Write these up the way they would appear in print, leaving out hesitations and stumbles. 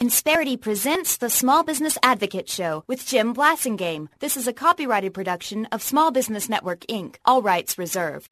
Insperity presents the Small Business Advocate Show with Jim Blasingame. This is a copyrighted production of Small Business Network, Inc. All rights reserved.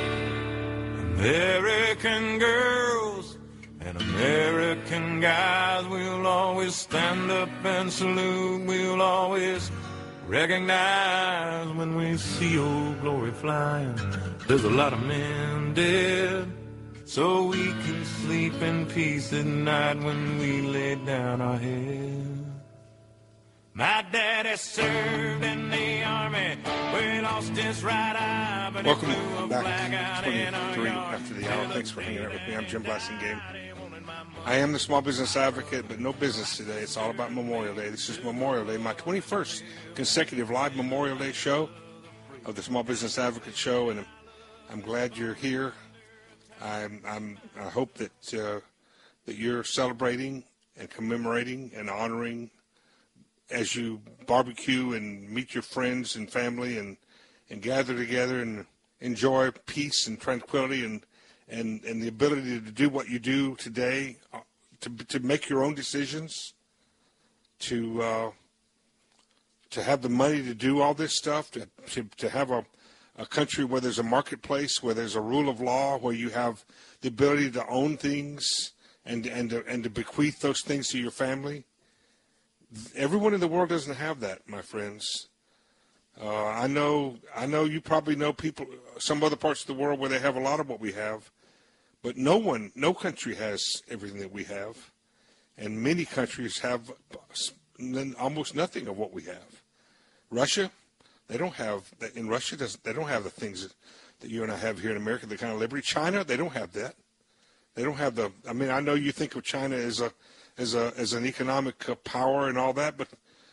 American girls and American guys, we'll always stand up and salute. We'll always recognize when we see old glory flying. There's a lot of men dead, so we can sleep in peace at night when we lay down our head. My daddy served in the army, where he lost his right eye, but welcome he blew a back flag out to in our 23 yard. after the hour. Thanks for hanging out with me. I'm Jim Blasingame. I am the Small Business Advocate, but no business today. It's all about Memorial Day. This is Memorial Day, my 21st consecutive live Memorial Day show of the Small Business Advocate Show, and I'm glad you're here. I hope that that you're celebrating and commemorating and honoring as you barbecue and meet your friends and family and gather together and enjoy peace and tranquility and the ability to do what you do today, to make your own decisions, to have the money to do all this stuff, to have a country where there's a marketplace, where there's a rule of law, where you have the ability to own things and to bequeath those things to your family. Everyone in the world doesn't have that, my friends. I know you probably know people, some other parts of the world where they have a lot of what we have, but no country has everything that we have, and many countries have almost nothing of what we have. Russia, they don't have that. In Russia, they don't have the things that you and I have here in America, the kind of liberty. China, they don't have that. They don't have I mean, I know you think of China as an economic power and all that, but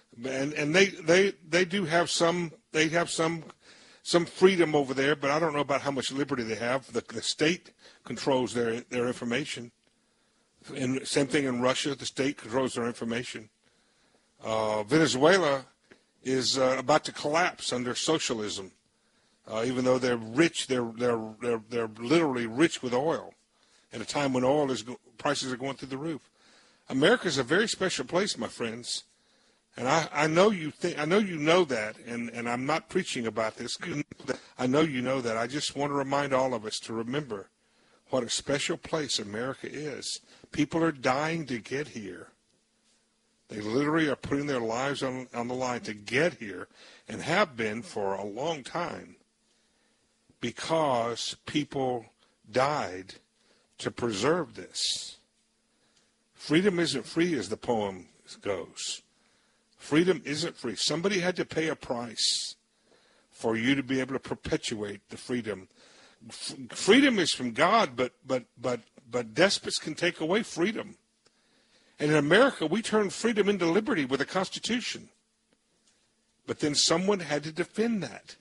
they do have some. They have some freedom over there, but I don't know about how much liberty they have. The state controls their information, and same thing in Russia. The state controls their information. Venezuela is about to collapse under socialism, even though they're rich. They're literally rich with oil, at a time when prices are going through the roof. America is a very special place, my friends, and I know you know that, and I'm not preaching about this. I know you know that. I just want to remind all of us to remember what a special place America is. People are dying to get here. They literally are putting their lives on the line to get here, and have been for a long time, because people died to preserve this. Freedom isn't free, as the poem goes. Freedom isn't free. Somebody had to pay a price for you to be able to perpetuate the freedom. Freedom is from God, but despots can take away freedom. And in America, we turned freedom into liberty with the Constitution. But then someone had to defend that.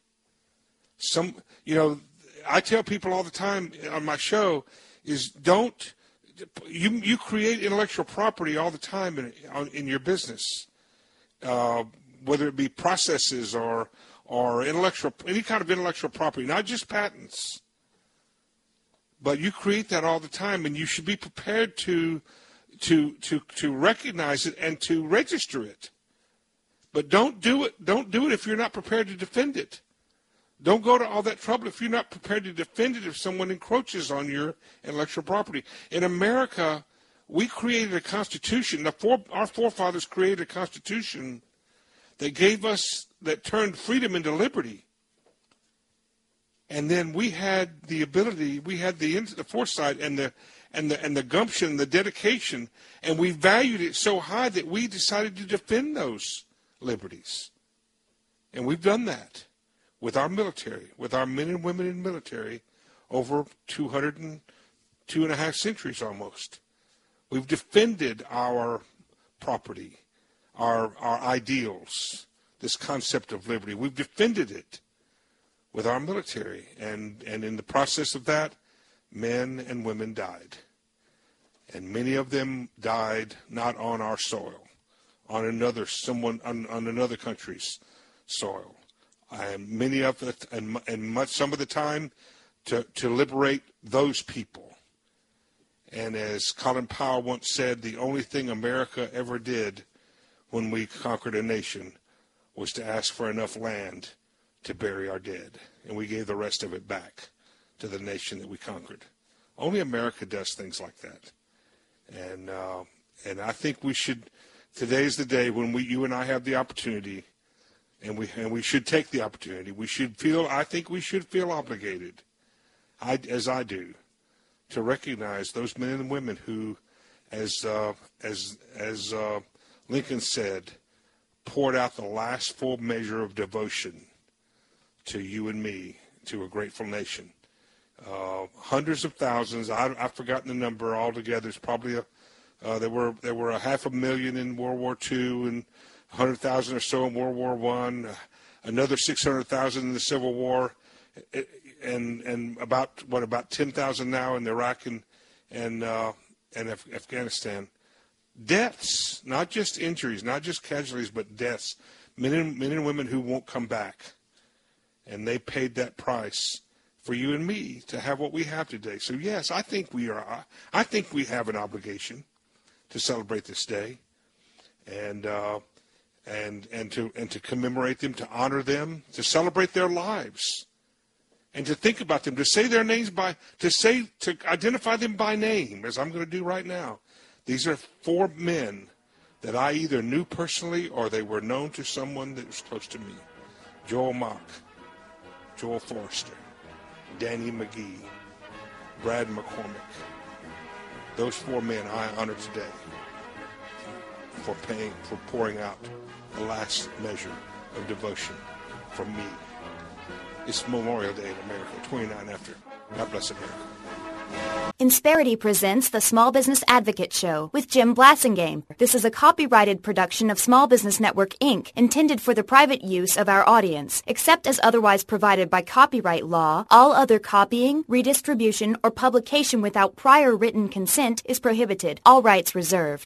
I tell people all the time on my show is you create intellectual property all the time in your business, whether it be processes or any kind of intellectual property, not just patents. But you create that all the time, and you should be prepared to recognize it and to register it. But don't do it if you're not prepared to defend it. Don't go to all that trouble if you're not prepared to defend it if someone encroaches on your intellectual property. In America, we created a constitution. Our forefathers created a constitution that turned freedom into liberty. And then we had the ability, we had the foresight and the gumption, the dedication, and we valued it so high that we decided to defend those liberties. And we've done that with our military, with our men and women in the military, over 2.5 centuries almost. We've defended our property, our ideals, this concept of liberty. We've defended it with our military, and in the process of that, men and women died. And many of them died not on our soil, on another country's soil. Many of it, and some of the time, to liberate those people. And as Colin Powell once said, the only thing America ever did when we conquered a nation was to ask for enough land to bury our dead. And we gave the rest of it back to the nation that we conquered. Only America does things like that. And I think we should, today's the day when you and I have the opportunity, and we should take the opportunity. I think we should feel obligated, as I do, to recognize those men and women who, as Lincoln said, poured out the last full measure of devotion to you and me, to a grateful nation. Hundreds of thousands. I've forgotten the number altogether. It's probably there were 500,000 in World War II and 100,000 or so in World War I. Another 600,000 in the Civil War. And about 10,000 now in Iraq and Afghanistan. Deaths, not just injuries, not just casualties, but deaths. Men and women who won't come back, and they paid that price for you and me to have what we have today. So yes, I think we have an obligation to celebrate this day, and to commemorate them, to honor them, to celebrate their lives. And to think about them, to say their names to identify them by name, as I'm going to do right now. These are 4 men that I either knew personally or they were known to someone that was close to me. Joel Mock, Joel Forrester, Danny McGee, Brad McCormick. Those 4 men I honor today for pouring out the last measure of devotion from me. It's Memorial Day in America, 29 after. God bless America. Insperity presents the Small Business Advocate Show with Jim Blasingame. This is a copyrighted production of Small Business Network, Inc., intended for the private use of our audience. Except as otherwise provided by copyright law, all other copying, redistribution, or publication without prior written consent is prohibited. All rights reserved.